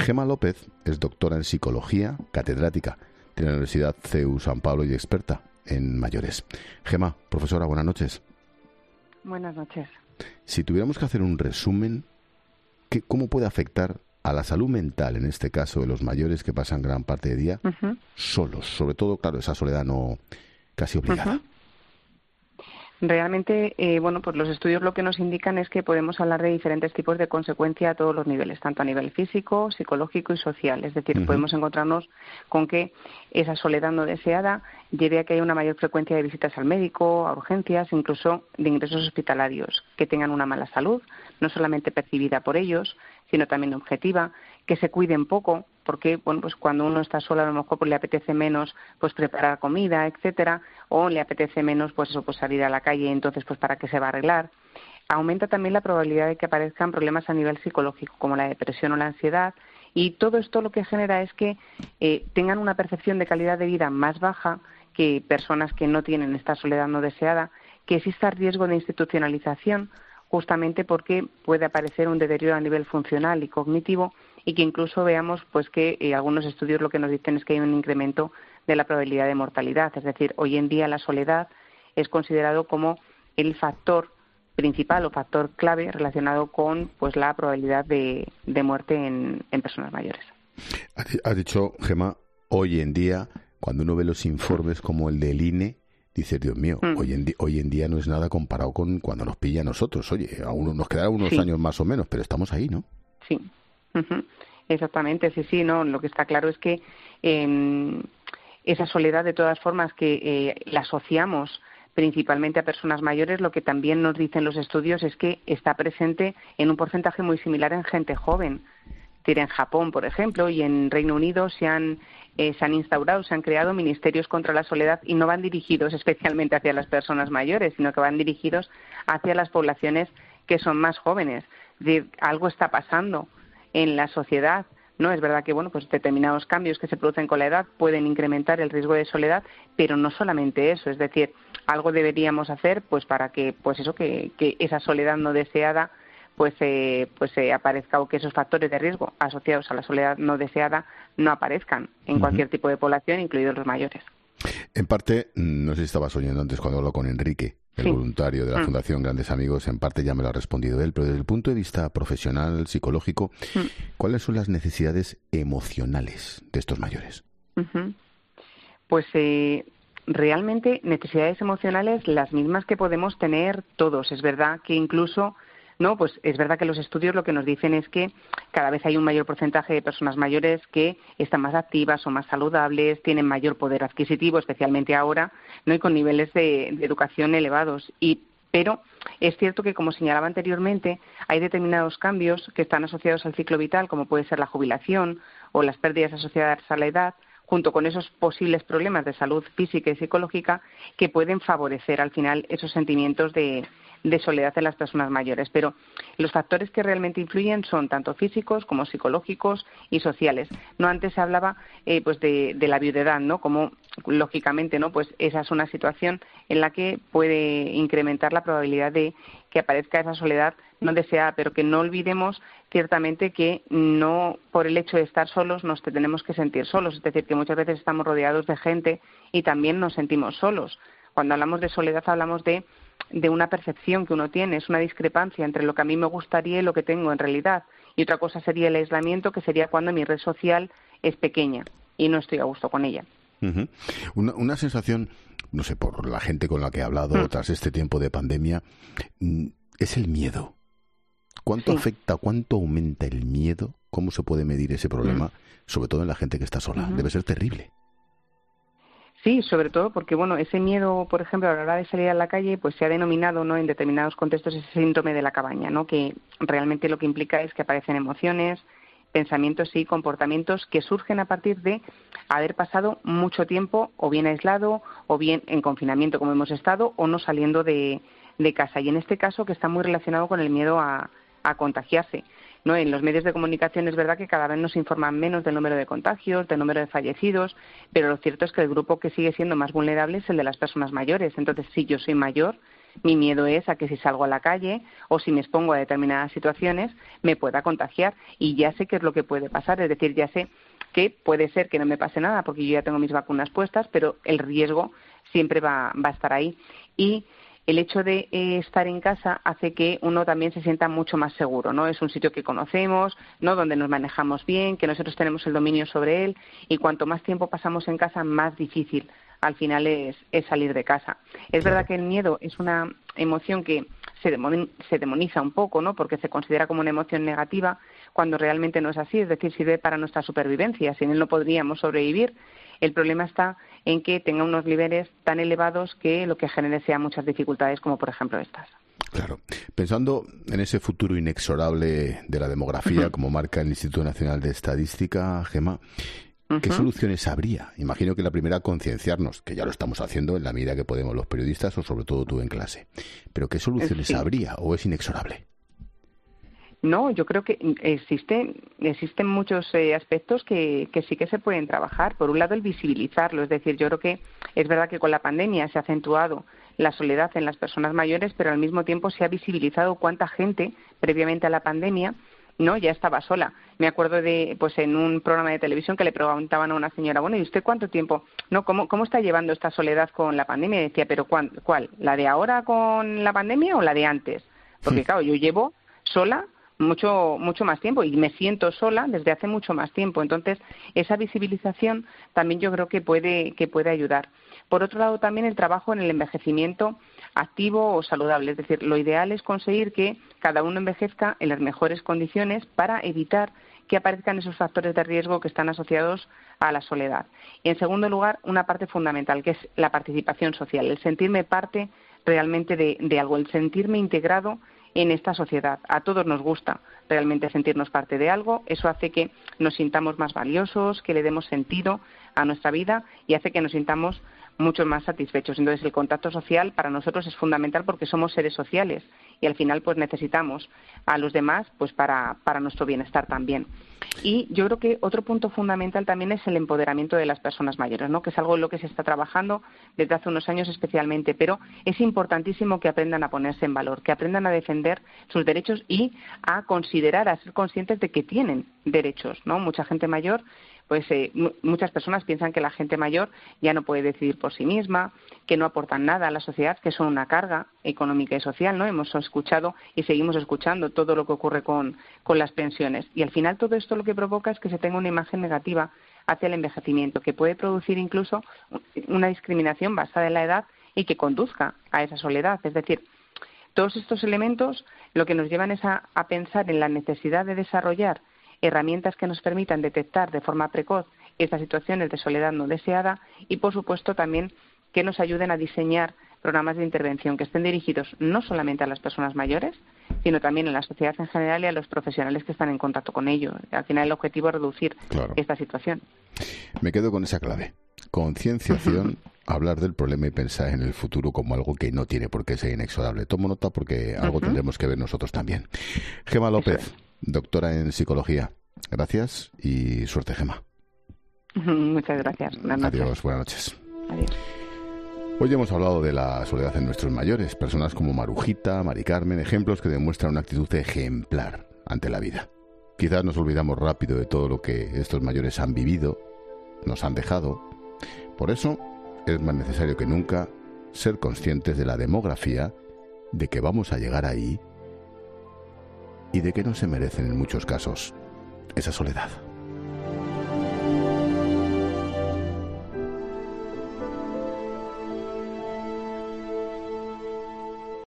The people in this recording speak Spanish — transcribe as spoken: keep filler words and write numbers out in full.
Gemma López es doctora en psicología, catedrática de la Universidad C E U San Pablo y experta en mayores. Gemma, profesora, buenas noches. Buenas noches. Si tuviéramos que hacer un resumen, ¿qué, ¿cómo puede afectar a la salud mental, en este caso de los mayores que pasan gran parte del día uh-huh. solos? Sobre todo, claro, esa soledad no casi obligada. Uh-huh. Realmente, eh, bueno, pues los estudios lo que nos indican es que podemos hablar de diferentes tipos de consecuencia a todos los niveles, tanto a nivel físico, psicológico y social. Es decir, uh-huh. podemos encontrarnos con que esa soledad no deseada lleve a que haya una mayor frecuencia de visitas al médico, a urgencias, incluso de ingresos hospitalarios, que tengan una mala salud, no solamente percibida por ellos, sino también objetiva, que se cuiden poco, porque bueno, pues cuando uno está solo a lo mejor pues le apetece menos pues preparar comida, etcétera, o le apetece menos pues eso pues salir a la calle, entonces pues para qué se va a arreglar. Aumenta también la probabilidad de que aparezcan problemas a nivel psicológico, como la depresión o la ansiedad, y todo esto lo que genera es que eh, tengan una percepción de calidad de vida más baja que personas que no tienen esta soledad no deseada, que exista riesgo de institucionalización, justamente porque puede aparecer un deterioro a nivel funcional y cognitivo, y que incluso veamos pues que eh, algunos estudios lo que nos dicen es que hay un incremento de la probabilidad de mortalidad. Es decir, hoy en día la soledad es considerado como el factor principal o factor clave relacionado con pues la probabilidad de, de muerte en, en personas mayores. Has dicho, Gemma, hoy en día, cuando uno ve los informes como el del I N E, dice, Dios mío, mm. hoy, en di- hoy en día no es nada comparado con cuando nos pilla a nosotros. Oye, aún nos quedarán unos sí. años más o menos, pero estamos ahí, ¿no? Sí. Uh-huh. Exactamente, sí, sí, no. Lo que está claro es que eh, esa soledad, de todas formas, que eh, la asociamos principalmente a personas mayores, lo que también nos dicen los estudios es que está presente en un porcentaje muy similar en gente joven. Es decir, en Japón, por ejemplo, y en Reino Unido se han eh, se han instaurado, se han creado ministerios contra la soledad, y no van dirigidos especialmente hacia las personas mayores, sino que van dirigidos hacia las poblaciones que son más jóvenes. Es decir, algo está pasando en la sociedad, ¿no? Es verdad que, bueno, pues determinados cambios que se producen con la edad pueden incrementar el riesgo de soledad, pero no solamente eso, es decir, algo deberíamos hacer pues para que, pues eso, que, que esa soledad no deseada pues eh, pues eh, aparezca, o que esos factores de riesgo asociados a la soledad no deseada no aparezcan en uh-huh. cualquier tipo de población, incluidos los mayores. En parte, no sé si estabas oyendo antes cuando habló con Enrique, el sí. voluntario de la mm. Fundación Grandes Amigos, en parte ya me lo ha respondido él, pero desde el punto de vista profesional, psicológico, mm. ¿cuáles son las necesidades emocionales de estos mayores? Uh-huh. Pues eh, realmente necesidades emocionales las mismas que podemos tener todos. Es verdad que incluso No, pues es verdad que los estudios lo que nos dicen es que cada vez hay un mayor porcentaje de personas mayores que están más activas, son más saludables, tienen mayor poder adquisitivo, especialmente ahora, ¿no? Y con niveles de, de educación elevados. Y pero es cierto que, como señalaba anteriormente, hay determinados cambios que están asociados al ciclo vital, como puede ser la jubilación o las pérdidas asociadas a la edad, junto con esos posibles problemas de salud física y psicológica que pueden favorecer al final esos sentimientos de, de soledad en las personas mayores. Pero los factores que realmente influyen son tanto físicos como psicológicos y sociales. No antes se hablaba eh, pues de, de la viudedad, ¿no? Como lógicamente, ¿no? Pues esa es una situación en la que puede incrementar la probabilidad de que aparezca esa soledad no deseada, pero que no olvidemos ciertamente que no por el hecho de estar solos nos tenemos que sentir solos, es decir, que muchas veces estamos rodeados de gente y también nos sentimos solos. Cuando hablamos de soledad hablamos de, de una percepción que uno tiene, es una discrepancia entre lo que a mí me gustaría y lo que tengo en realidad. Y otra cosa sería el aislamiento, que sería cuando mi red social es pequeña y no estoy a gusto con ella. Uh-huh. Una, una sensación, no sé, por la gente con la que he hablado uh-huh. tras este tiempo de pandemia, es el miedo. ¿Cuánto sí. afecta, cuánto aumenta el miedo? ¿Cómo se puede medir ese problema? Uh-huh. Sobre todo en la gente que está sola. Uh-huh. Debe ser terrible. Sí, sobre todo porque, bueno, ese miedo, por ejemplo, a la hora de salir a la calle, pues se ha denominado, ¿no?, en determinados contextos ese síndrome de la cabaña, ¿no?, que realmente lo que implica es que aparecen emociones, pensamientos y comportamientos que surgen a partir de haber pasado mucho tiempo o bien aislado o bien en confinamiento, como hemos estado, o no saliendo de, de casa. Y en este caso, que está muy relacionado con el miedo a, a contagiarse, ¿no? En los medios de comunicación es verdad que cada vez nos informan menos del número de contagios, del número de fallecidos, pero lo cierto es que el grupo que sigue siendo más vulnerable es el de las personas mayores. Entonces, si yo soy mayor, Mi miedo es a que si salgo a la calle o si me expongo a determinadas situaciones me pueda contagiar, y ya sé qué es lo que puede pasar, es decir, ya sé que puede ser que no me pase nada porque yo ya tengo mis vacunas puestas, pero el riesgo siempre va, va a estar ahí. Y el hecho de eh, estar en casa hace que uno también se sienta mucho más seguro, ¿no? Es un sitio que conocemos, ¿no? Donde nos manejamos bien, que nosotros tenemos el dominio sobre él, y cuanto más tiempo pasamos en casa, más difícil al final es, es salir de casa. Es verdad que el miedo es una emoción que se, demon, se demoniza un poco, ¿no? Porque se considera como una emoción negativa, cuando realmente no es así, es decir, sirve para nuestra supervivencia, sin él no podríamos sobrevivir. El problema está en que tenga unos niveles tan elevados que lo que genere sea muchas dificultades, como por ejemplo estas. Claro. Pensando en ese futuro inexorable de la demografía, uh-huh. como marca el Instituto Nacional de Estadística, Gemma, ¿qué uh-huh. soluciones habría? Imagino que la primera, concienciarnos, que ya lo estamos haciendo en la medida que podemos los periodistas, o sobre todo tú en clase. Pero ¿qué soluciones sí. habría o es inexorable? No, yo creo que existen, existen muchos eh, aspectos que, que sí que se pueden trabajar. Por un lado, el visibilizarlo. Es decir, yo creo que es verdad que con la pandemia se ha acentuado la soledad en las personas mayores, pero al mismo tiempo se ha visibilizado cuánta gente previamente a la pandemia no ya estaba sola. Me acuerdo de, pues en un programa de televisión que le preguntaban a una señora, bueno, ¿y usted cuánto tiempo? No, ¿cómo, cómo está llevando esta soledad con la pandemia? Y decía, ¿pero cuál? ¿Cuál? ¿La de ahora con la pandemia o la de antes? Porque, claro, yo llevo sola mucho mucho más tiempo y me siento sola desde hace mucho más tiempo. Entonces, esa visibilización también yo creo que puede que puede ayudar. Por otro lado, también el trabajo en el envejecimiento activo o saludable. Es decir, lo ideal es conseguir que cada uno envejezca en las mejores condiciones para evitar que aparezcan esos factores de riesgo que están asociados a la soledad. Y, en segundo lugar, una parte fundamental, que es la participación social, el sentirme parte realmente de, de algo, el sentirme integrado en esta sociedad. A todos nos gusta realmente sentirnos parte de algo, eso hace que nos sintamos más valiosos, que le demos sentido a nuestra vida y hace que nos sintamos mucho más satisfechos. Entonces, el contacto social para nosotros es fundamental porque somos seres sociales y al final pues necesitamos a los demás pues para, para nuestro bienestar también. Y yo creo que otro punto fundamental también es el empoderamiento de las personas mayores, ¿no? Que es algo en lo que se está trabajando desde hace unos años especialmente, pero es importantísimo que aprendan a ponerse en valor, que aprendan a defender sus derechos y a considerar, a ser conscientes de que tienen derechos, ¿no? Mucha gente mayor, pues eh, m- muchas personas piensan que la gente mayor ya no puede decidir por sí misma, que no aportan nada a la sociedad, que son una carga económica y social, ¿no? Hemos escuchado y seguimos escuchando todo lo que ocurre con, con las pensiones. Y al final todo esto lo que provoca es que se tenga una imagen negativa hacia el envejecimiento, que puede producir incluso una discriminación basada en la edad y que conduzca a esa soledad. Es decir, todos estos elementos lo que nos llevan es a, a pensar en la necesidad de desarrollar herramientas que nos permitan detectar de forma precoz estas situaciones de soledad no deseada y, por supuesto, también que nos ayuden a diseñar programas de intervención que estén dirigidos no solamente a las personas mayores, sino también a la sociedad en general y a los profesionales que están en contacto con ello. Al final, el objetivo es reducir claro. esta situación. Me quedo con esa clave. Concienciación, hablar del problema y pensar en el futuro como algo que no tiene por qué ser inexorable. Tomo nota porque algo uh-huh. tendremos que ver nosotros también. Gemma López, doctora en psicología. Gracias y suerte, Gemma. Muchas gracias. Buenas noches. Adiós, buenas noches. Adiós. Hoy hemos hablado de la soledad en nuestros mayores, personas como Marujita, Mari Carmen, ejemplos que demuestran una actitud ejemplar ante la vida. Quizás nos olvidamos rápido de todo lo que estos mayores han vivido, nos han dejado. Por eso es más necesario que nunca ser conscientes de la demografía, de que vamos a llegar ahí y de que no se merecen en muchos casos esa soledad.